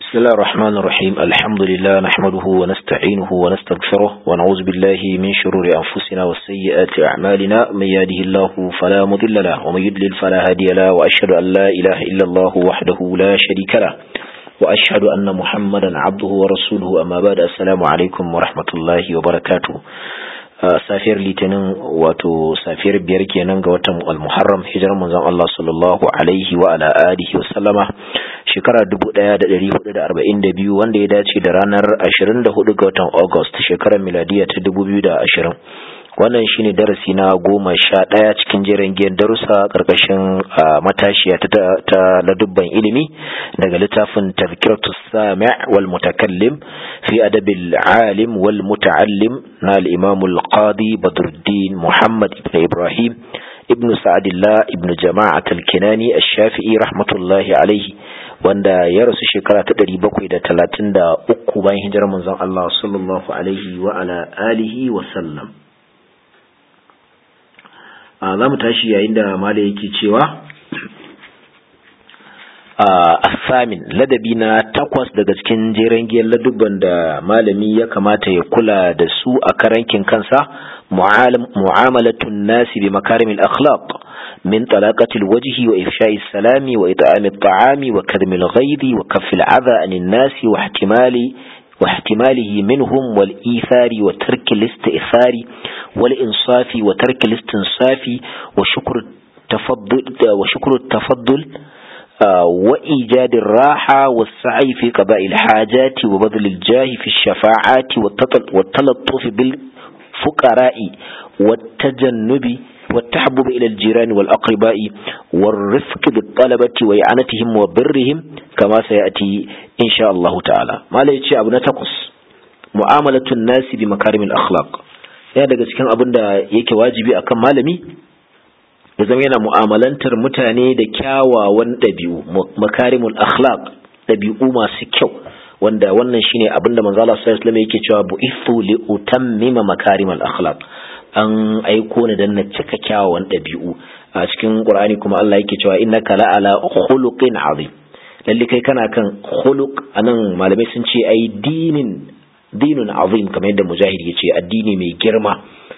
بسم الله الرحمن الرحيم الحمد لله نحمده ونستعينه ونستغفره ونعوذ بالله من شرور أنفسنا وسيئات أعمالنا من يهده الله فلا مضل له ومن يضلل فلا هادي له وأشهد أن لا إله إلا الله وحده لا شريك له وأشهد أن محمدا عبده ورسوله أما بعد السلام عليكم ورحمة الله وبركاته safiyar litinin wato safiyar biyar kenan ga watan al-muharram hijirar manzon Allah sallallahu alaihi wa ala alihi wa sallama shekara 1442 wanda ya dace da ranar 24 ga watan August shekarar miladiya ta 2020 wannan shine darasi na 11 cikin jerin giyan darussa karkashin matashiya ta ladubban ilimi daga littafin tazkiratus sami' wal mutakallim fi adabil alim wal muta'allim na al-imam al-qadi badruddin muhammad ibn ibrahim ibn sa'adillah ibn jama'at al-kinani ash-shafi'i rahmatullahi alayhi wanda ya rasu shekara ta 733 bayan hijirar manzon Allah sallallahu alaihi wa ala alihi wa sallam. Za mu tashi yayin da mala yake cewa asamin ladabi na 8 daga cikin jeren giyar ladubban da malami ya kamata ya kula da su a karankin kansa mu'amalatun nasi bi makarimil akhlaq min talaqatil wajhi wa ifsha'is salami wa it'amit ta'ami wa kadmil ghaibi wa kaffil adha anin nasi wa واحتماله منهم والإيثار وترك الاستئثار والإنصاف وترك الاستنصاف وشكر التفضل وإيجاد الراحة والسعي في قضاء الحاجات وبذل الجاه في الشفاعات والتلطف بالفقراء والتجنب والتحبب إلى الجيران والأقرباء والرفق بالطلبة وإعانتهم وبرهم كما سيأتي إن شاء الله تعالى ما لا يتشي أبنا تقص معاملة الناس بمكارم الأخلاق ya daga cikin abin da yake wajibi akan malami ya zama yana mu'amalantar mutane da kyawawan ɗabi'u makarimul akhlaq ɗabi'u masu kyau wanda wannan shine abin da manzo Allah sallallahu alaihi wasallam yake cewa bu'ithu li utammima makarimal akhlaq an aiko ni dan na cika kyawawan ɗabi'u a cikin Qur'ani kuma Allah yake cewa innaka la'ala khuluqin azim lalle kai kana kan khuluq anan malamai sun ce ai dinun azim kamar yadda mujahid yace addini mai girma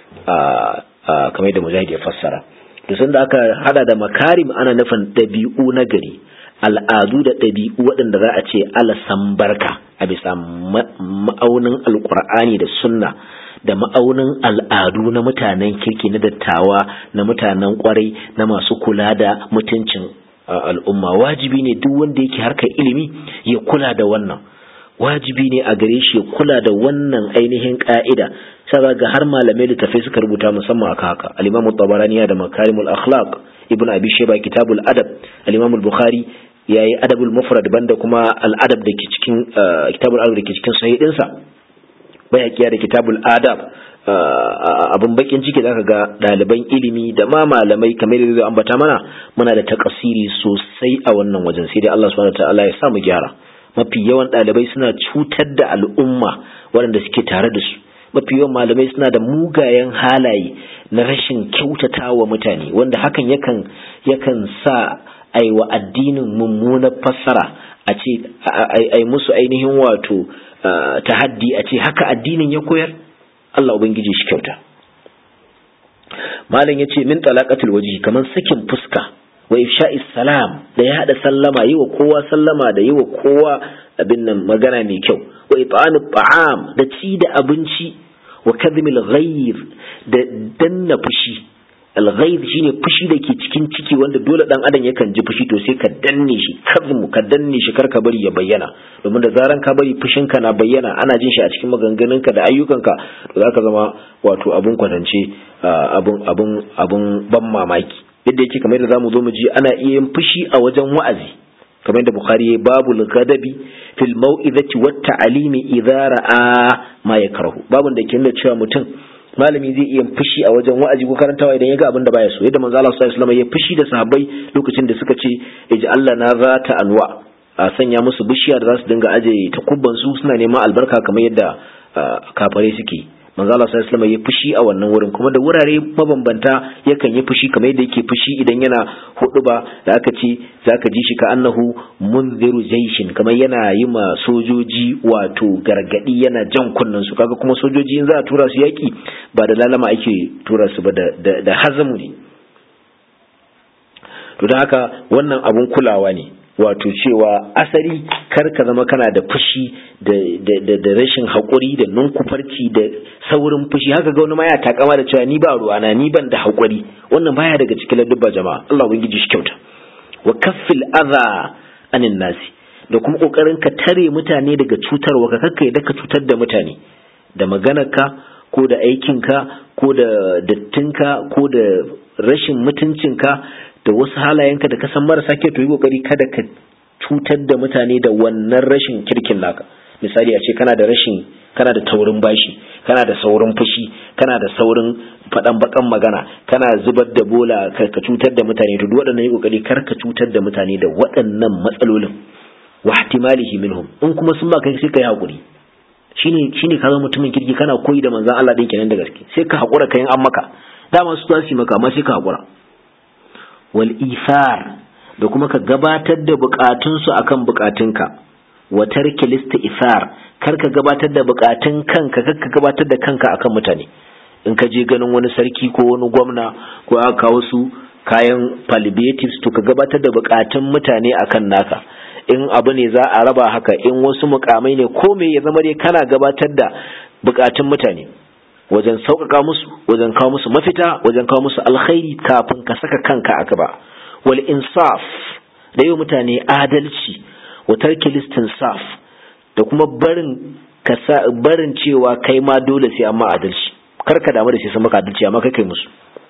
kamar yadda mujahid ya fassara to sanda aka hada da makarim ana nufin ɗabi'u na gari al'adu da ɗabi'u waɗanda za a ce alasan barka a bisa ma'aunin alƙur'ani da sunna da ma'aunin al'adu na mutanen kirki na dattawa na mutanen kwarai na masu kula da mutuncin al'umma wajibi ne duk wanda yake harkar ilimi ya kula da wannan wajibi ne a gare shi ya kula da wannan ainihin ka'ida sai ga har malamai littafai suka rubuta musamman aka haka al-Imam at-Tabarani da Makarimul Akhlaq Ibn Abi Shayba Kitabul Adab al-Imam al-Bukhari yayi Adabul Mufrad banda kuma al-Adab dake cikin Kitabul Adab dake cikin sahih dinsa bayakiya da Kitabul Adab abun bakin ciki zaka ga ɗaliban ilimi da ma malamai kamar da zai ambata mana muna da takasiri sosai a wannan wajen sai dai Allah subhanahu wataala ya sa mu gyara mafi yawan ɗalibai suna cutar da al'umma waɗanda suke tare da su mafi yawan malamai suna da mugayen halaye na rashin kyautata wa mutane wanda hakan yakan sa aiwa addinin mummunar fassara a ce ai musu ainihin wato tahaddi a ce haka addinin ya koyar Allah ubangiji shi kyauta malam yace min talaqatul wajhi kaman sakin fuska wa ifsha'is salam da ya hada sallama yi wa kowa sallama da yi wa kowa abin nan magana mai kyau wa it'anut ta'am da ci da abinci wa kadhimil ghayr da danna fushi al-ghayr shine fushi da ke cikin ciki wanda dole dan adam yakan ji fushi to sai ka danne shi ka danne shi karka bari ya bayyana domin da zaran ka bari fushinka na bayyana ana jin shi a cikin maganganunka da ayyukanka to zaka zama wato abun kwatance abun ban mamaki yadda yake kamar yadda zamu zo mu ji ana iya yin fushi a wajen wa'azi kamar yadda Bukhari ya babul ghadabi fil mau'izati wat ta'limi idza ra'a ma yakrahu babun da ke nuna cewa mutum malami zai iya fushi a wajen wa'azi ko karantawa idan ya ga abin da baya so yadda manzo Allah sallallahu alaihi wasallam ya fushi da sahabbai lokacin da suka ce ij'alna na zata anwa a sanya musu bishiya da za su dinga aje takubban su suna neman albarka kamar yadda kafare suke manzo Allah sallallahu alaihi wasallam ya fushi a wannan wurin, kuma da wurare mabambanta yakan yi fushi kamar yadda yake fushi idan yana huduba da aka ce zaka ji shi ka annahu munziru jaishin, kamar yana yi ma sojoji wato gargadi, yana jan kunnen su. Kaga kuma sojoji in za a tura su yaki ba da lalama ake tura su ba, da hazamu ne. to don haka wannan abun kulawa ne, wato cewa asali kar ka zama kana da fushi da rashin haƙuri da nunkufarci da saurin fushi. Haka ga wani ma ya takama da cewa ni ba ruwana, ni ban da haƙuri. Wannan baya daga cikin ladubba jama'a. Allah ubangiji shi kyauta. Wa kaffil adha anin nasi, da kuma kokarin ka tare mutane daga cutarwa, ka kakkai da ka cutar da mutane da maganarka ko da aikinka ko da dattinka ko da rashin mutuncinka da wasu halayenka da ka san marasa kyau, to yi kokari kada ka cutar da mutane da wannan rashin kirkin naka. Misali a ce kana da taurin bashi, kana da saurin fushi, kana da saurin faɗan bakan magana, kana zubar da bola, ka cutar da mutane. To duk waɗannan yi kokari kar ka cutar da mutane da waɗannan matsalolin. Wa ihtimalihi minhum, in kuma sun ba kai sai kai hakuri. Shine ka zama mutumin kirki, kana koyi da manzon Allah din kenan da gaske. Sai ka hakura kayan an maka. Dama su tasi maka, amma sai ka hakura. Wal isar, da kuma ka gabatar da bukatunsu akan bukatunka. Wa tarkil istisar, kar ka gabatar da bukatun kanka, kar ka gabatar da kanka akan mutane. In ka je ganin wani sarki ko wani gwamna ko aka kawo su kayan palliatives, to ka gabatar da bukatun mutane akan naka. In abu ne za a raba haka, in wasu mukamai ne ko me, ya zama dai kana gabatar da bukatun mutane wajen sauƙaƙa musu, wajen kawo musu mafita, wajen kawo musu alkhairi kafin ka saka kanka a gaba. Wal insaf, da yi mutane adalci. Wa tarkil istinsaf, da kuma barin cewa kai ma dole sai amma adalci. Kar ka damu da sai sun maka adalci, amma kai musu.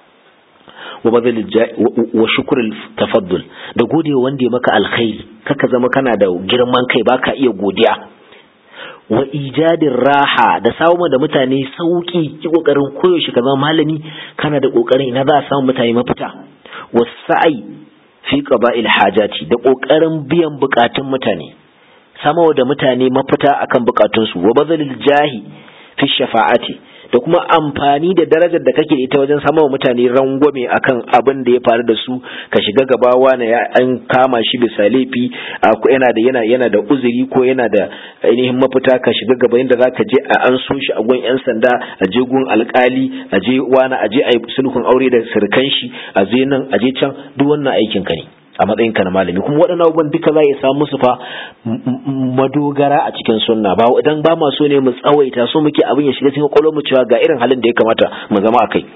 Wa shukrul tafaddul, da gode wanda ya maka alkhairi. Kaka zama kana da girman kai, baka iya godiya. Wa ijadin raha, da samu da mutane sauki. Ki kokarin koyaushe ka zama malami, kana da kokarin ina za a samu mutane mafita. Wa sa'i fi qaba'il hajati, da kokarin biyan bukatun mutane, samawa da mutane mafita akan bukatunsu. Wa bazalil jahi fi shafa'ati, da kuma amfani da darajar da kake da ita wajen samawa mutane rangwame akan abin da ya faru da su. Ka shiga gaba wani an kama shi bisa laifi, yana da uzuri ko yana da ainihin mafita, ka shiga gaba inda zaka je a an so shi a gun yan sanda, a je gun alkali, a je wani, a je a yi sulhun aure da sirkan shi, a je nan a je can. Duk wannan aikin ka ne a matsayin ka na malami. Kuma waɗannan abubuwan duka za a samu musu fa madogara a cikin sunna. Ba idan ba ma so ne mu tsawaita, so muke abin ya shiga cikin kwakwalwar mu cewa ga irin halin da ya kamata mu zama a kai.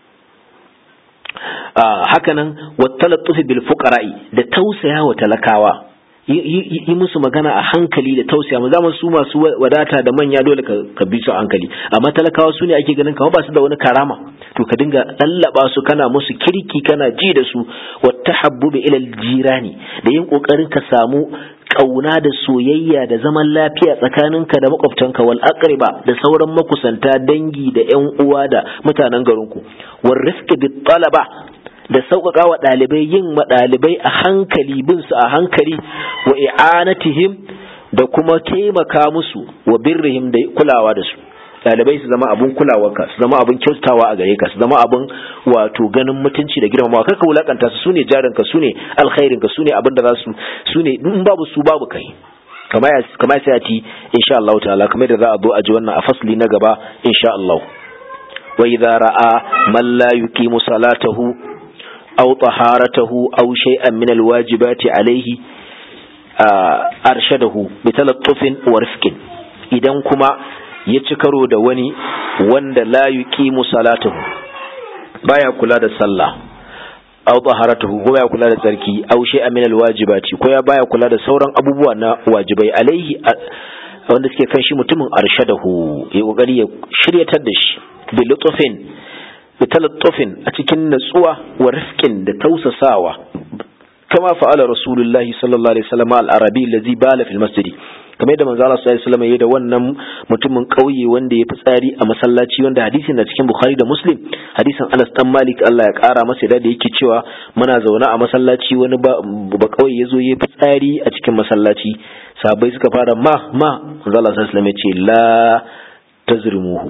Hakanan wattalattufi bil fuqara'i, da tausaya wa talakawa, yi musu magana a hankali da tausaya mu. Zaman su masu wadata da manya dole ka bi su a hankali, amma talakawa su ne ake ganin kamar ba su da wani karama. To ka dinga lallaba su, kana musu kirki, kana ji da su. Wattahabbubi ila aljirani, da yin kokarin ka samu kauna da soyayya da zaman lafiya tsakaninka da makwabtanka. Wal aqriba, da sauran makusanta, dangi da ƴan uwa da mutanen garinku. War rifqi bit talaba, da sauƙaƙa wa ɗalibai, yin ma ɗalibai a hankali, bin su a hankali. Wa i'anatihim, da kuma taimaka musu. Wa birrihim, da kulawa da su. Ɗalibai su zama abun kulawarka, su zama abun kyautawa a gare ka, su zama abun wato ganin mutunci da girmamawa. Kar ka wulakanta su, sune jarinka, sune alkhairinka, sune abin da za su ne, in babu su babu kai. Kamar sai a ci insha Allah ta'ala, kamar da za a zo a ji wannan a fasli na gaba insha Allah. Wa idza ra'a man la yuqimu salatahu aw taharatahu aw shay'an min alwajibati alayhi arshadahu bi talattufin wa rifqin. Idan kuma ya ci karo da wani wanda la yuqimu salatahu, baya kula da sallah, aw taharatuhu, ko baya kula da tsarki, aw shay'an min alwajibati, ko ya baya kula da sauran abubuwa na wajibai, alaihi wanda suke kan shi, mutumin arshadahu, ya kokari ya shiryatar da shi bi lutfin, bi talattufin, a cikin natsuwa, wa rifqin, da tausasawa. kama fa'ala rasulullahi sallallahu alaihi wasallam al-arabi allazi bala fil masjid, kamar da manzo Allah sallallahu alaihi wasallam ya da wannan mutumin kauye wanda ya fitsari a masallaci, wanda hadisin na cikin Bukhari da Muslim, hadisin Anas dan Malik Allah ya kara masa da yake cewa muna zaune a masallaci, wani ba kauye yazo ya fitsari a cikin masallaci. Sahabbai suka fara manzo Allah sallallahu alaihi wasallam ya ce la tazrimuhu,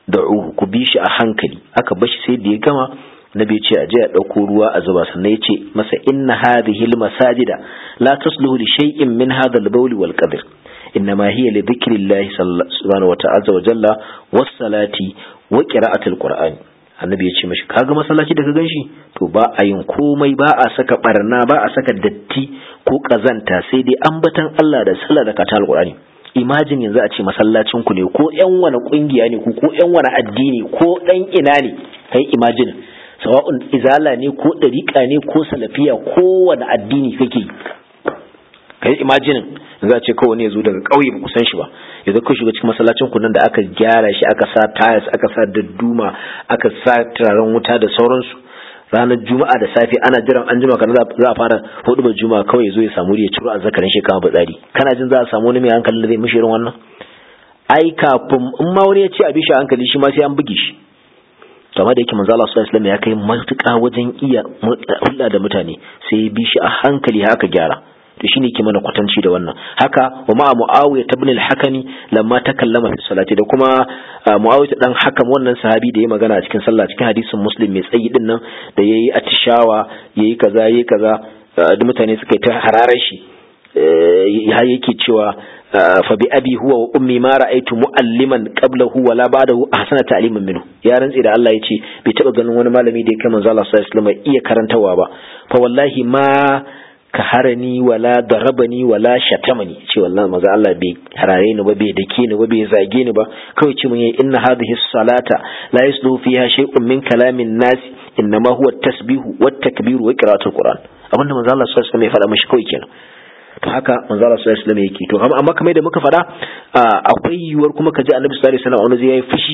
da'uhu ku bi shi a hankali. Aka bashi sai da ya gama, nabi ya ce a je a dauko ruwa a zuba, sannan ya ce masa inna hadhihi almasajida la tasluhu li shay'in min hadha al-bawl wal qadr, innama hiya li dhikrillahi subhanahu wa ta'ala wa jalla was salati wa qira'atil qur'an. Annabi ya ce mashi kaga masallaci da ka ganshi to ba a yin komai, ba a saka barna, ba a saka datti ko kazanta, sai dai ambatan Allah da sallah da katal qur'ani. Imagine yanzu a ce masallacin ku ne, ko ƴan wani kungiya ne ko ƴan wani addini ko dan ina ne, kai imagine sawa'un izala ne ko dariqa ne ko salafiya ko wani addini kake, kai imagine za a ce kawai ne yazo daga kauye ba ku san shi ba, yanzu ka shiga cikin masallacin ku nan da aka gyara shi, aka sa tiles, aka sa dadduma, aka sa turaren wuta da sauransu, ranar juma'a da safe ana jiran an jima kana za a fara hudubar juma'a, kawai yazo ya samu ya ciro azzakarin shi kama batsari. Kana jin za a samu wani mai hankali da zai mishi irin wannan? Ai kafin in ma wani ya ce a bi shi hankali, shi ma sai an buge shi. Kamar da yake manzo Allah sallallahu alaihi wasallam ya kai matuƙa wajen iya hulɗa da mutane, sai ya bi shi a hankali haka gyara. To shine ke mana kwatanci da wannan. Haka wa ma Muawiya ibn al-Hakami lamma takallama fi salati, da kuma Muawiya dan Hakam, wannan sahabi da ya magana a cikin sallah, cikin hadisin Muslim mai tsayi din nan, da yayi atishawa, yayi kaza da mutane suka yi ta hararar shi, har yake cewa fa bi abi huwa wa ummi ma ra'aytu mu'alliman qablahu wala ba'dahu ahsana ta'liman minhu. Ya rantsi da Allah yace bai taba ganin wani malami da ya kai manzo Allah sallallahu alaihi wasallam iya karantawa ba. Fa wallahi ma ka harani wala darabani wala shatamani, ce wallahi maza Allah bai harare ni ba, bai dake ni ba, bai zage ni ba, kawai ce mun yi inna hadhihi salata la yasluhu fiha shay'un min kalamin nas, innama huwa at-tasbihu wat-takbiru wa qira'atul qur'an. Abinda manzo Allah sallallahu alaihi wasallam ya faɗa mishi kawai kenan. To haka manzo Allah sallallahu alaihi wasallam yake. To amma kamar da muka faɗa, akwai yiwuwar kuma kaji Annabi sallallahu alaihi wasallam wani zai yi fushi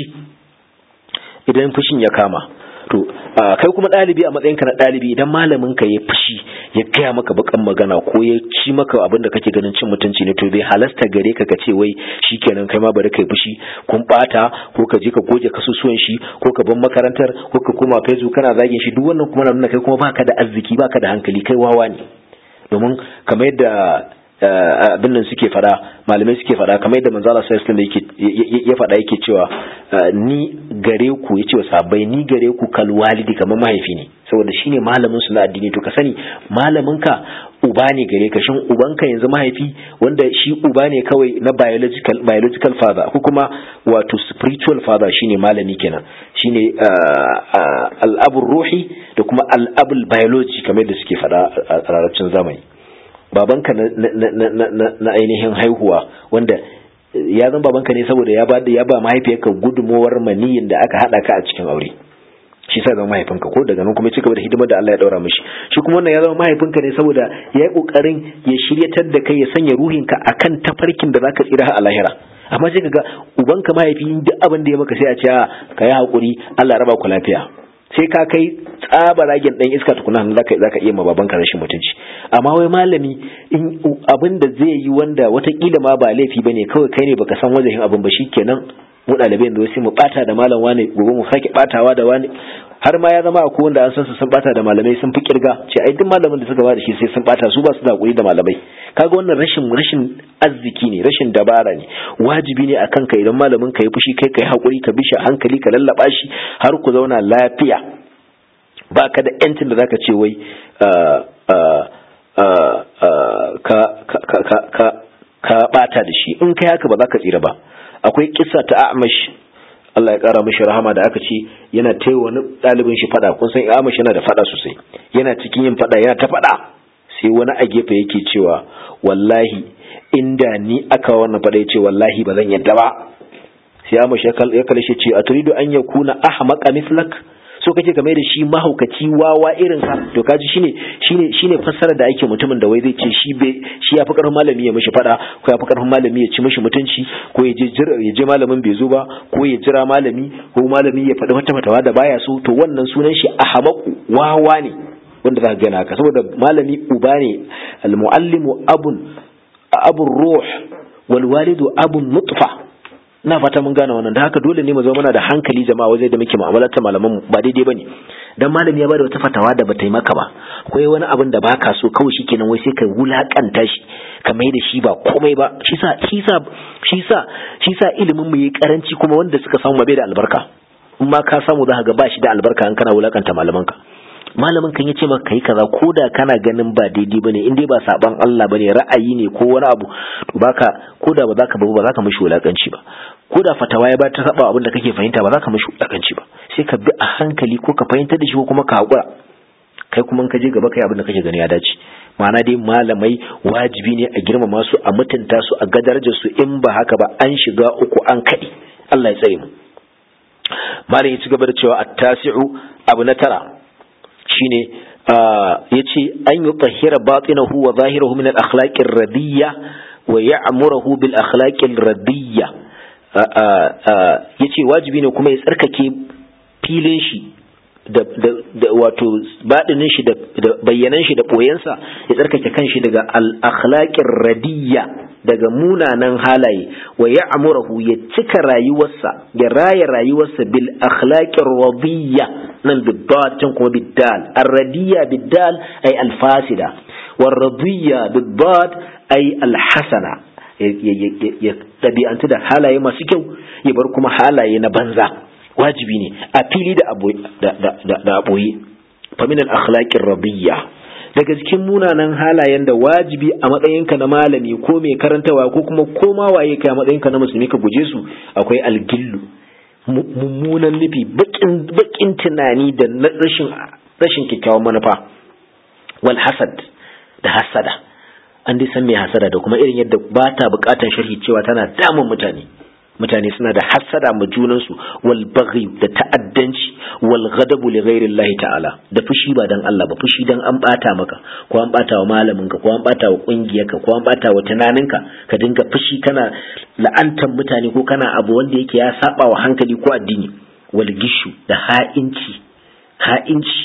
idan fushin ya kama. To kai kuma ɗalibi, a matsayinka na ɗalibi, idan malamin ka ya fushi ya gaya maka bakan magana ko ya ci maka abin da kake ganin cin mutunci ne, to bai halasta gare ka ce wai shikenan kai ma bari kai fushi, kun bata, ko ka je ka goge kasusuwan shi, ko ka bar makarantar, ko ka koma Facebook kana zagin shi. Duk wannan kuma na nuna kai kuma baka da arziki, baka da hankali, kai wawa ne. Domin kamar yadda abin nan suke fada, malamai suke fada, kamar yadda manzo Allah sallallahu alaihi wasallam ya fada, yake cewa ni gare ku, yace wa sahabbai, ni gare ku kal walidi, kamar mahaifi ne, saboda shine malamin su na addini. To ka sani malamin ka uba ne gare ka. Shin ubanka yanzu mahaifi, wanda shi uba ne kawai na biological father, ko kuma wato spiritual father, shine malami kenan, shine al-abur ruhi da kuma al-abul biology, kamar yadda suke fada a larabcin zamani. Babanka na ainihin haihuwa, wanda ya zan babanka ne saboda ya ba mahaifiyarka gudunmowar maniyin da aka hada ka a cikin aure, shi sa zama mahaifinka, ko daga nan kuma ci gaba da hidimar da Allah ya daura mishi. Shi kuma wannan ya zama mahaifinka ne saboda ya yi kokarin ya shiryatar da kai, ya sanya ruhinka akan tafarkin da zaka tsira a lahira. Amma sai kaga ubanka mahaifi, duk abin da ya maka sai a ce ka yi hakuri, Allah raba ku lafiya. Sai ka kai tsabaragen dan iska tukuna zaka iya ma babanka rashin mutunci. Amma wai malami, abin da zai yi wanda watakila ma ba laifi bane, kawai kai ne baka san wajen abin ba, shikenan mu ɗalibai da sai mu bata da malam wani, gobe mu sake batawa da wani, har ma ya zama akwai wanda an san su sun bata da malamai sun fi kirga, ce ai duk malamin da suka ba da shi sai sun bata, su ba su da hakuri da malamai. Kaga wannan rashin arziki ne, rashin dabara ne. Wajibi ne akan ka, idan malamin ka yi fushi, kai kai hakuri, ka bishi hankali, ka lallaba shi har ku zauna lafiya. Ba ka da yancin da zaka ce wai ka bata da shi. In kai haka ba za ka tsira ba. Akwai kissa ta Amash, Allah ya kara mishi rahama, da aka ce yana taiwa wani ɗalibin shi fada. Kun san Amash yana da fada sosai, yana cikin yin fada, yana ta fada, sai wani a gefe yake cewa wallahi inda ni aka wannan fada, yace wallahi ba zan yadda ba. Sai Amash ya kalle shi ce aturidu an yakuna ahmaqa mithlak, so kake game da shi mahaukaci wawa irin ka? To kaji shine fassara da ake mutumin da wai zai ce shi ya fi karfin malami ya mishi fada, ko ya fi karfin malami ya ci mishi mutunci, ko ya je malamin bai zo ba, ko ya jira malami, ko malami ya faɗi wata fatawa da baya so. To wannan sunan shi ahmaku, wawa ne wanda za ka gana haka, saboda malami uba ne, al-muallimu abun ruh wal walidu abun nutfa. Ina fata mun gane wannan. Da haka dole ne mu zama muna da hankali jama'a wajen da muke mu'amalar ta malaman mu, ba daidai bane. dan malami ya bada wata fatawa da bata yi maka ba, akwai wani abin da baka so kawai shikenan wai sai ka wulakanta shi ka mai da shi ba komai ba. Shi sa ilimin mu yi karanci, kuma wanda suka samu bai da albarka. In ma ka samu za ka ga ba shi da albarka in kana wulakanta malamanka. Malamin kan yace maka kai kaza, koda kana ganin ba daidai bane, in dai ba saban Allah bane, ra'ayi ne ko wani abu, to baka, koda ba za ka mishi wulakanci ba. Koda fatawa ya ba ta saba abin da kake fahimta, ba za ka mishi wulakanci ba. Sai ka bi a hankali, ko ka fahimtar da shi ko kuma ka hakura. Kai kuma in ka je gaba kai abin da kake gani ya dace. Ma'ana dai malamai wajibi ne a girmama su, a mutunta su, a ga darajar su. In ba haka ba an shiga uku, an kadi. Allah ya tsare mu. Malam ya ci gaba da cewa at-tasi'u, abu na tara shine yace an yutahhira batinahu wa zahirahu min al-akhlaqi ar-radiyya wa ya'muruhu bil akhlaqi ar-radiyya. Yace wajibi ne kuma ya tsarkake filin shi da wato badinin shi da bayyanan shi da boyensa, ya tsarkake kanshi daga al-akhlaqi ar-radiyya, daga munanan halaye, wa ya'muruhu ya cika rayuwarsa, ya raya rayuwarsa bil akhlaqir radiyya, nan biddal can kuma biddal. Ar-radiyya biddal ay al-fasida, war radiyya biddal ay al-hasana. Ya tabi'antu da halaye masu kyau, ya bar kuma halaye na banza. Wajibi ne a fili da aboye. Fa min al-akhlaqir radiyya, daga cikin munanan halayen da wajibi a matsayinka na malami ko mai karantawa ko kuma koma waye kai a matsayinka na musulmi ka guje su, akwai algillu, mummunan nufi, bakin tunani da rashin kyakkyawan manufa. Wal hasad, da hasada. An dai san mai hasada da kuma irin yadda ba ta bukatar sharhi cewa tana damun mutane suna da hasada ma junansu. Wal baghi, da ta'addanci. Wal ghadabu li ghairi Allah ta'ala, da fushi ba dan Allah ba, fushi dan an bata maka, ko an bata wa malaminka, ko an bata wa kungiyarka, ko an bata wa tunaninka, ka dinga fushi kana la'antar mutane, ko kana abu wanda yake ya saba wa hankali ko addini. Wal gishu, da ha'inci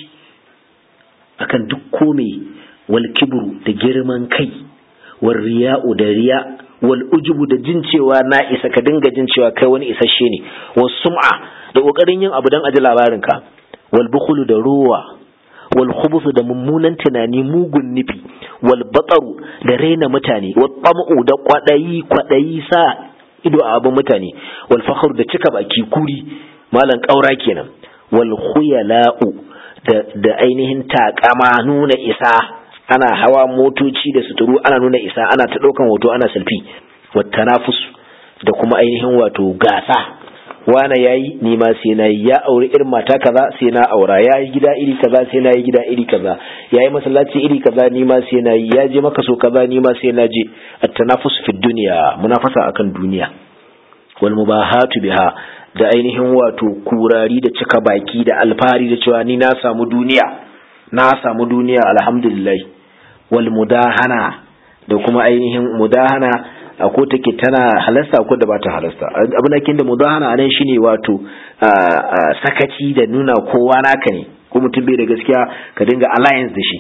akan duk komai. Wal kibru, da girman kai. Wal riya'u, da riya. Wal ujubu, da jin cewa na isa, ka dinga jin cewa kai wani isasshe ne. Was sum'a, da kokarin yin abu dan aji labarinka. Wal bukhlu, da ruwa. Wal khubuth, da mummunan tunani, mugun nufi. Wal bataru, da raina mutane. Wal tam'u, da kwadayi sa ido a abin mutane. Wal fakhru, da cika baki, kuri, malan kaura kenan. Wal khuyala'u, da ainihin takama, nuna isa, ana hawa motoci da suturu, ana nuna isa, ana ta daukan hoto, ana selfie. Wat tanafus, da kuma ainihin wato gasa, wana yayi ni ma sai nayi, ya aure irin mata kaza sai na aura, yayi gida iri kaza sai nayi gida iri kaza, yayi masallaci iri kaza ni ma sai nayi, ya je maka so kaza ni ma sai na je. At-tanafus fi dunya, munafasa akan duniya. Wal mubahatu biha, da ainihin wato kurari da cika baki da alfahari da cewa ni na samu duniya alhamdulillah. Wal mudahana, da kuma ainihin mudahana, ko take tana halasta ko da ba ta halasta. Abin da kin da mudahana anan shine wato sakaci da nuna kowa naka ne, ko mutum bai da gaskiya ka dinga alliance da shi.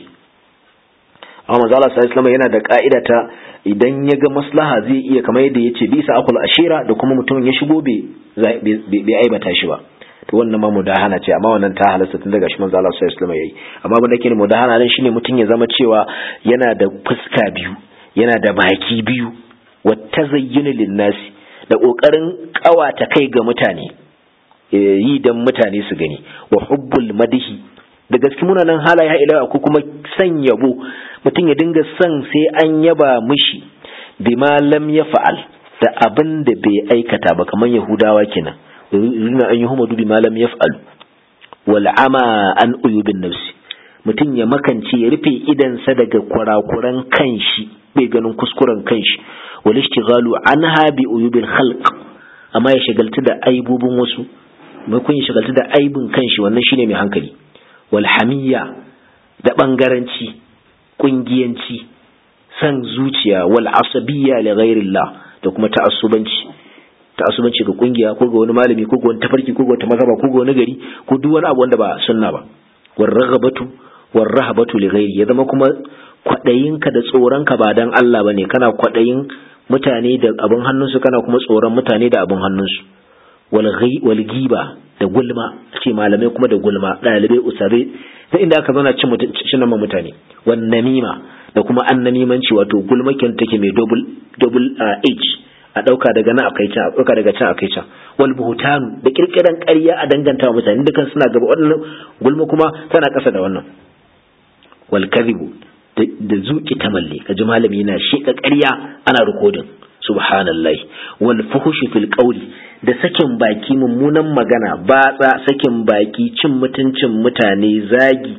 Amma manzo Allah sallallahu alaihi wasallam yana da ka'ida ta idan ya ga maslaha zai iya, kamar yadda yace bisa akul ashira, da kuma mutum ya shigo bai aibata shi ba, to wannan ma mudahana ce, amma wannan ta halasta tun daga shi manzo Allah sallallahu alaihi wasallam yayi. Amma abin da ke mudahana nan shine mutum ya zama cewa yana da fuska biyu, yana da baki biyu. Wa tazayyun lin-nasi, da kokarin kawata kai ga mutane, yi dan mutane su gani. Wa hubbul madhi, da gaske munanan halaye ila ko kuma san yabo, mutum ya dinga san sai an yaba mishi. Bima lam yaf'al, da abin da bai aikata ba, kamar Yahudawa kenan. Rina an yuhumadu bima lam yaf'al. Wal ama an uyubin nafsi, mutum ya makance, ya rufe idansa daga kurakuran kanshi, bai ganin kuskuren kanshi. Wal ishtighalu anha bi uyubil khalq, amma ya shagaltu da aibubun wasu, mai kun ya shagaltu da aibun kanshi, wannan shine mai hankali. Wal hamiyya, da bangaranci, kungiyanci, san zuciya. Wal asabiyya li ghairillah, da kuma ta'assubanci ga kungiya, ko ga wani malami, ko ga wani tafarki, ko ga wata mazhaba, ko ga wani gari, ko duk wani abu wanda ba sunna ba. War raghabatu war rahabatu li ghairi, ya zama kuma kwadayinka da tsoronka ba dan Allah bane, kana kwadayin mutane da abin hannunsu, kana kuma tsoron mutane da abin hannunsu. Wal ghiba, da gulma, ce malamai kuma da gulma, ɗalibai usare da inda aka zauna cin nama mutane, wan namima da kuma annamimanci, wato gulmakin take mai double h, a dauka daga nan akai can, a dauka daga can akai can, wal buhtanu da kirkiran ƙarya a danganta wa mutane, dukan suna gaba. wannan gulma kuma tana ƙasa da wannan. Wal kadhibu da zuki tamalli, kaji malami yana sheka ƙarya ana recording, subhanallahi. Wal fuhushi fil qawli da sakin baki, mummunan magana, batsa, sakin baki, cin mutuncin mutane, zagi,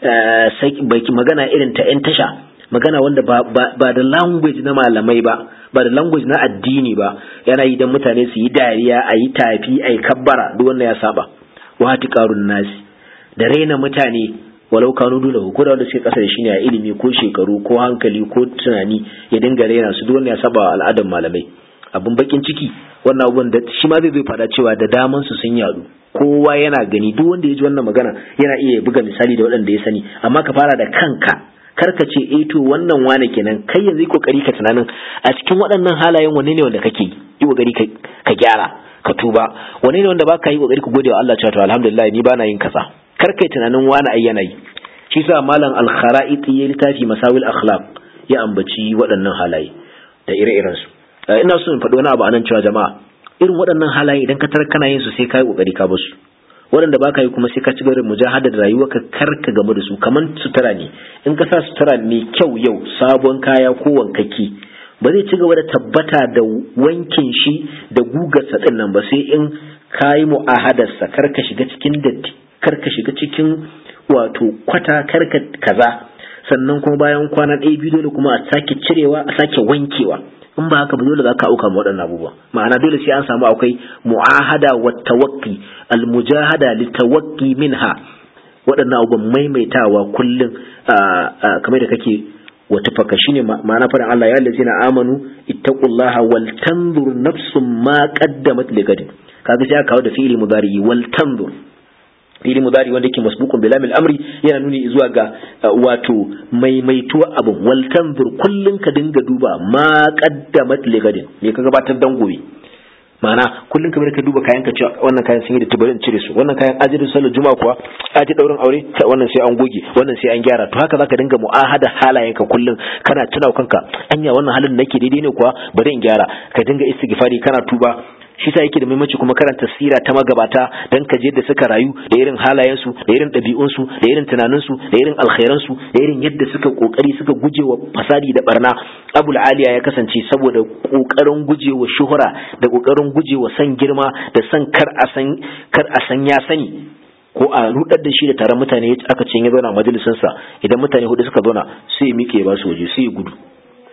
baki magana irin ta 'yan tasha, magana wanda ba da language na malamai ba da language na addini ba, yana yi don mutane su yi dariya, a yi tafi, a yi kabbara, duk wannan ya saba. Wa hatiqarun nasi da raina mutane, walau kanu dole ko da wanda suke kasa da shi ne a ilimi ko shekaru ko hankali ko tunani, ya dinga raina su, duk wannan ya saba al'adar malamai. Abun bakin ciki wannan abun da shi ma zai fada cewa da daman su sun yadu, kowa yana gani, duk wanda ya ji wannan magana yana iya buga misali da waɗanda ya sani, amma ka fara da kanka, karka ce to wannan wane kenan, kai yanzu kokari ka tunanin a cikin waɗannan halayen wanne ne wanda kake yi kokari ka gyara, ka tuba, wanne ne wanda baka yi kokari ka gode wa Allah cewa to alhamdulillah ni bana yin kaza, karka tunanin wani ai yana yi. Shi sa malam al-Kharaiti ya littafi Masawil Akhlaq ya ambaci waɗannan halaye da ire-iren su. Ina so in faɗi wani abu anan cewa jama'a, irin waɗannan halaye idan ka tarar kana yin su sai kai kokari ka basu, waɗanda baka yi kuma sai ka ci gaba da mujahada da rayuwarka, kar ka game da su. Kaman sutura ne, in ka sa sutura mai kyau yau, sabon kaya ko wankaki, ba zai ci gaba da tabbata da wankin shi da gugarsa din nan ba, sai in kayi mu'ahadarsa, kar ka shiga cikin datti, kar ka shiga cikin wato kwata, kar ka kaza. Sannan kuma bayan kwana ɗaya biyu dole kuma a sake cirewa, a sake wankewa. In ba haka ba dole za ka auka ma waɗannan abubuwa. Ma'ana dole sai an samu akwai mu'ahada wa tawaqqi, al-mujahada li tawaqqi minha, waɗannan abubuwan maimaitawa kullum, kamar da kake wata faka, shine ma'ana faɗin Allah, ya allazina amanu ittaqullaha wal tanzur nafsum ma qaddamat ligadin. Kaga sai aka kawo da fi'ili mudari wal tanzur, fi'ili mudari wanda yake masbukun bil amri, yana nuni zuwa ga wato maimaituwa abun. Wal tanzur, kullun ka dinga duba ma qaddamat ligadin, me ka gabatar dan gobe. Ma'ana kullun ka duba kayan ka, cewa wannan kayan sun yi da tubarin cire su, wannan kayan ajirin sallar juma'a kuwa, aji daurin aure, wannan sai an goge, wannan sai an gyara. To haka zaka dinga mu'ahada halayenka kullun, kana tunawa kanka, anya wannan halin nake daidai ne kuwa, bari in gyara. Ka dinga istighfari, kana tuba. Shi sa yake da muhimmanci kuma karanta sira ta magabata, dan ka je da suka rayu, da irin halayensu, da irin ɗabi'unsu, da irin tunaninsu, da irin alkhairansu, da irin yadda suka kokari suka gujewa fasadi da barna. Abul Aliya ya kasance saboda kokarin gujewa shuhura, da kokarin gujewa san girma, da san kar a san ya sani, ko a rudar da shi da taron mutane. Aka ce ya zauna majalisinsa, idan mutane hudu suka zauna sai ya mike ba su waje, sai ya gudu,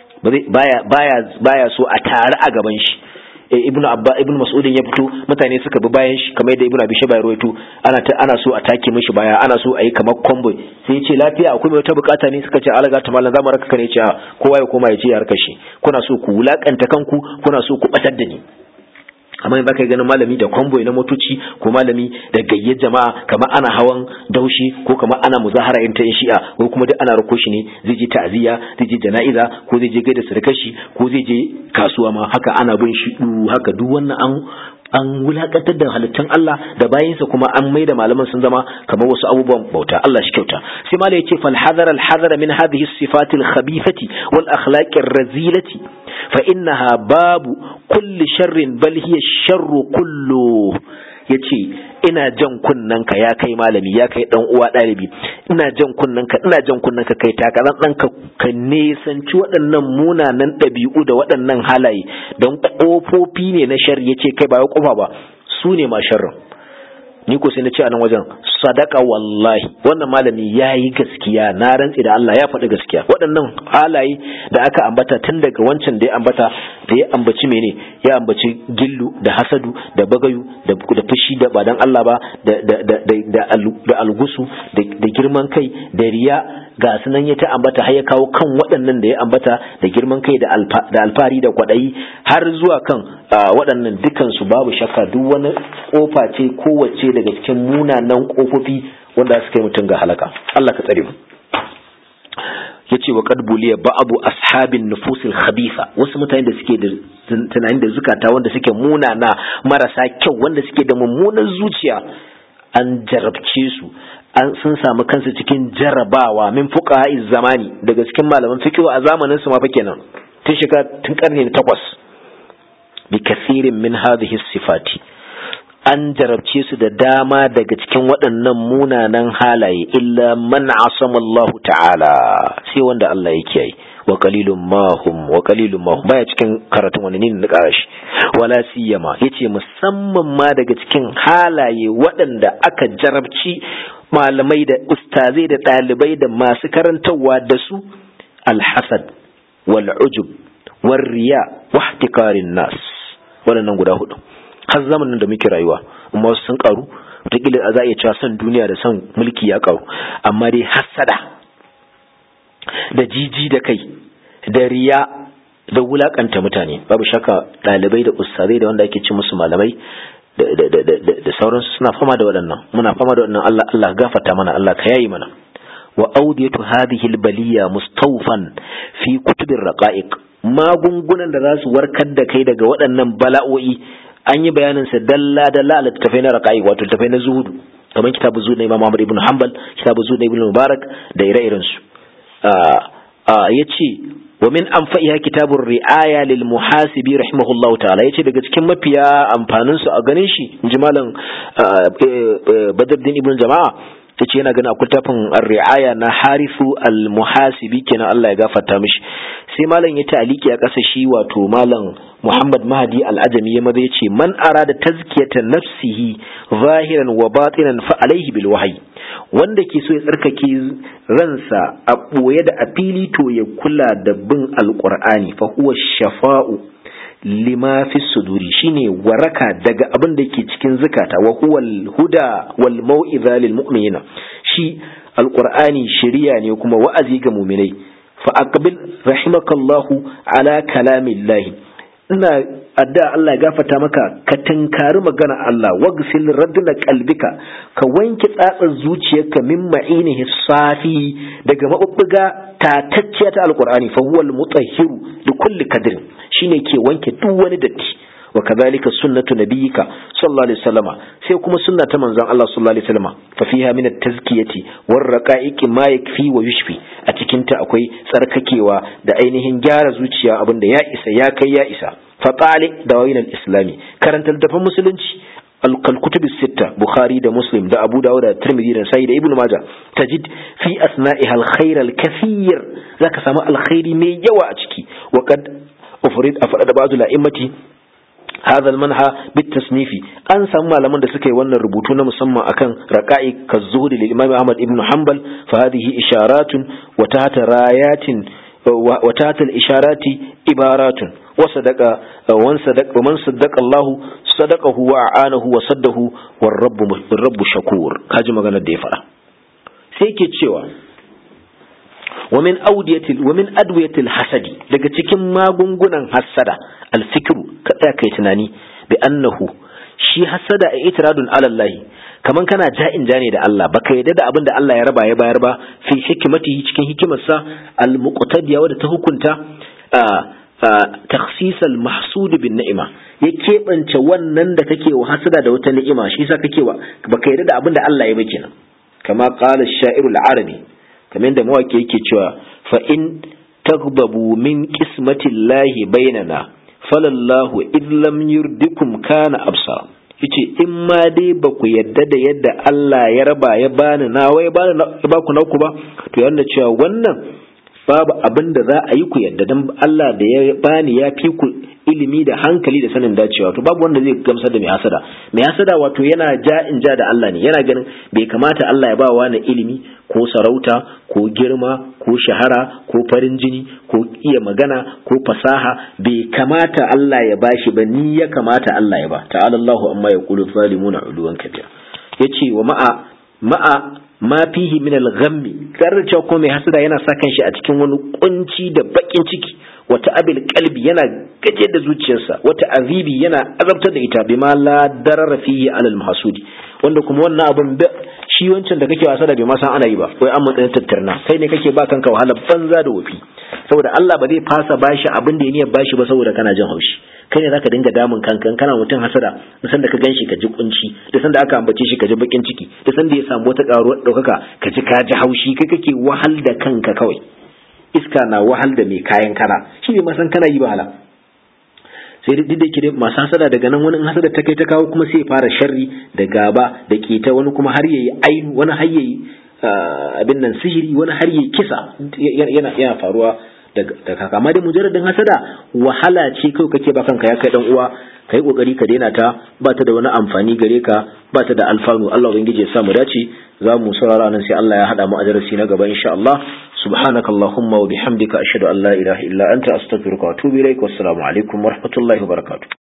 baya so a tare a gaban shi. ibn mas'udin ya fito, mutane suka bi bayan shi, kamar yadda ibn abi shayba ya rawaito, ana so a take mishi baya, ana so a yi kamar convoy. Sai ya ce lafiya, akwai mai wata bukata ne? Suka ce alaga ta mallan zamu raka kane, ce kowa ya koma ya ce ya harkar shi, kuna so ku wulakanta kanku, kuna so ku batar da ni. Amma in baka ganin malami da convoy na motoci, ko malami da gayyar jama'a, kamar ana hawan daushi, ko kamar ana muzahara in ta yin shi'a, ko kuma duk ana rako shi ne, zai je ta'aziyya, zai je jana'iza, ko zai je gaida surkar shi, ko zai je kasuwa ma, haka ana bin shi haka. Duk wannan an wulakantar da halittun Allah da bayinsa, kuma an maida malaman sun zama kamar wasu abubuwan bauta. Allah shi kyauta. Sai malai yace fal hadara al hadara min hadhihi as-sifat al khabithati wal akhlaq ar razilati fa innaha babu kulli sharrin bal hiya sharru kullu. yace ina jan kunnanka ya kai malami, ya kai dan uwa dalibi, ina jan kunnanka kai takaran dan ka nesanci waɗannan munanan ɗabi'u da waɗannan halaye, don kofofi ne na sharri. yace kai ba ya kofa ba, su ne ma sharrin. Ni ko sai na ce a nan wajen, sadaka wallahi, wannan malami yayi gaskiya, na rantsi da Allah ya faɗi gaskiya. Waɗannan halaye da aka ambata tun daga wancan da ya ambata, da ya ambaci mene, ya ambaci gillu da hasadu da bagayu da fushi da ba dan Allah ba, da algusu da girman kai da riya, ga sunan ya ta ambata, har ya kawo kan waɗannan da ya ambata, da girman kai da alfari da kwaɗayi, har zuwa kan waɗannan dukansu babu shakka duk wani kofa ce, kowace daga cikin munanan kofofi wanda suka yi mutum ga halaka. Allah ka tsare mu. yace wa qad buliya ba'du ashabin nufusil khabitha, wasu mutane da suke da tunanin da zukata wanda suke munana marasa kyau, wanda suke da mummunan zuciya, an jarabce su, sun samu kansu cikin jarabawa min fuqaha'iz zamani, daga cikin malaman fiqh a zamanin su ma fa kenan tun karni na 8 bi kathirin min hadhihi sifati, an jarabce su da dama daga cikin waɗannan munanan halaye, illa man asama Allah ta'ala, sai wanda Allah ya kiyaye. wa qalilun mahum baya cikin karatun wani ne na karashi, wala siyama yace musamman ma daga cikin halaye waɗanda aka jarabci malamai da ustazai da ɗalibai da masu karantarwa da su, alhasad wal ujub war riya wa ihtikarin nas. waɗannan guda hudu har zamanin da muke rayuwa, amma wasu sun karu, wataƙila za a iya cewa son duniya da son mulki ya karu, amma dai hasada da jiji da kai da riya da wulakanta mutane, babu shakka ɗalibai da ustazai da wanda ake ci musu malamai da sauransu suna fama da waɗannan, muna fama da waɗannan. Allah gafarta mana, Allah ka yayi mana. wa audiyatu hadhihi albaliya mustawfan fi kutubir raqa'iq, magungunan da za su warkar da kai daga waɗannan bala'o'i an yi bayanin sa dalla dalla a littafai na raqa'iq, wato littafai na zuhudu, kamar kitabu zuhud na Imam Ahmad ibn Hanbal, kitabu zuhud na Ibn Mubarak da ire-iren su. Yace wa min anfa'iha kitabur ri'aya lil muhasibi rahimahullahu ta'ala, yace daga cikin mafiya amfanin su a ganin shi, inji malam Badruddin ibn Jama'a, yace yana ganin akwai tafin ar-ri'aya na Harisu al-Muhasibi kenan, Allah ya gafarta mishi. sai malam ya ta'aliki a ƙasa shi, wato malam Muhammad Mahdi al-Ajami ya maza yace man arada tazkiyata nafsihi zahiran wa batinan fa alaihi bil wahyi, wanda ke so ya tsarkake ransa a boye da a fili to ya kula da bin alqur'ani, fa huwa shafa'u lima fi suduri, shine waraka daga abin da ke cikin zakata, wa huwa al-huda wal mau'iza lil mu'minina, shi alqur'ani shari'a ne kuma wa'azi ga mu'minai. fa aqbil rahimakallahu ala kalamillahi, ina adda Allah ya gafarta maka, ka tinkari magana Allah, wagsil radna qalbika, ka wanke tsatsar zuciyarka min ma'inihi safi, daga mabubbuga tatacciya ta alqur'ani, fa huwa al-mutahhiru li kulli kadrin, shine ke wanke duk wani datti. wa kadhalika sunnatu nabiyyika sallallahu alaihi wasallama, sai kuma sunna ta manzon Allah sallallahu alaihi wasallama, fa fiha min at-tazkiyati war raqa'iqi ma yakfi wa yushfi, a cikin ta akwai tsarkakewa da ainihin gyara zuciya, abinda ya isa ya kai ya isa. fa tali dawa'in al-islami, karanta littafin musulunci al-kutub as-sitta, Bukhari da Muslim da Abu Dawud da Tirmidhi da Sahih da Ibn Majah, tajid fi asna'iha al-khair al-kathir, zaka samu alkhairi mai yawa a ciki. wa qad ufrid afrad ba'd al-a'immati هذا المنهى بالتصنيف، an samu malaman da suka yi wannan rubutu na musamman akan raqa'i kazuhud lil imam Ahmad ibn Hanbal, fa hadhihi isharatun wa tahta rayatin wa tahta al isharati ibaratun wa sadaqa wa man saddaqa Allah sadaqahu wa a'anahu wa saddahu war rabb shakur. kaji maganar da ya fara, sai yake cewa wa min adwiyatil hasadi, daga cikin magungunan hasada alfikru, ka tsaya kai tunani, bi annahu, shi hasada a itiradun ala Allah, kaman kana ja'in ja ne da Allah, baka yadda da abin da Allah ya raba ya bayar ba, fi hikmatihi, cikin hikimarsa, al-muqtadiya, wadda ta hukunta takhsis al-mahsud bin ni'ima, ya keɓance wannan da kake wa hasada da wata ni'ima, shi yasa kake wa baka yadda da abin da Allah ya ba kenan. kama qala ash-sha'ir al-arabi, kamar da mawaki yake cewa, fa in taghdabu min qismatillahi bainana falallahu idlam yurdikum kana absa, yace in ma dai ba ku yadda da yadda Allah ya raba ya bani nawa ya ba ku nauku ba, to yana cewa wannan babu abin da za a yi ku yadda, dan Allah da ya bani ya fi ku ilimi da hankali da sanin dacewa, to babu wanda zai gamsar da mai hasada wato yana ja'in ja da Allah ne, yana ganin bai kamata Allah ya ba wani ilimi ko sarauta ko girma ko shahara ko farin jini ko iya magana ko fasaha, bai kamata Allah ya bashi ba, ni ya kamata Allah ya ba. ta'ala Allahu amma yaqulu zalimuna uluwan kabira. yace wa ma'a ma fihi min al-ghammi, karrace ko mai hasada yana sa kanshi a cikin wani kunci da bakin ciki, wata abil qalbi, yana gaje da zuciyarsa, wata azibi, yana azabtar da ita, bima la darara fihi alal mahsudi, wanda kuma wannan abun shi wancan da kake wasa da bai ma san ana yi ba, wai an matsayin tattarna, kai ne kake ba kanka wahala banza da wofi, saboda Allah ba zai fasa bashi abin da ya niyyar bashi ba saboda kana jin haushi. Kai ne zaka dinga damun kanka, kana mutum hasada, da sanda ka ganshi ka ji kunci, da sanda aka ambace shi ka ji bakin ciki, da sanda ya samu wata karuwar daukaka ka ji haushi, kai kake wahal da kanka kawai. Iska na wahal da mai kayan kara, shi ne masan kana yi ba hala. Sai duk da ke masu hasada daga nan wani hasada ta kai ta kawo kuma sai ya fara sharri da gaba da keta, wani kuma har yayi ainu, wani har yayi abin nan sihiri, wani har yayi kisa, yana faruwa da kaka. Amma dai mujarradin hasada wahala ce kai kake ba kanka ya kai dan uwa, kai kokari ka daina ta, ba ta da wani amfani gare ka, ba ta da alfanu. Allah ubangiji ya sa mu dace. Za mu saurara nan sai Allah ya hada mu a darasi na gaba insha Allah. subhanakallahumma wa bihamdika ashhadu an la ilaha illa anta astaghfiruka wa atubu ilaik. Wassalamu alaikum wa rahmatullahi wa barakatuh.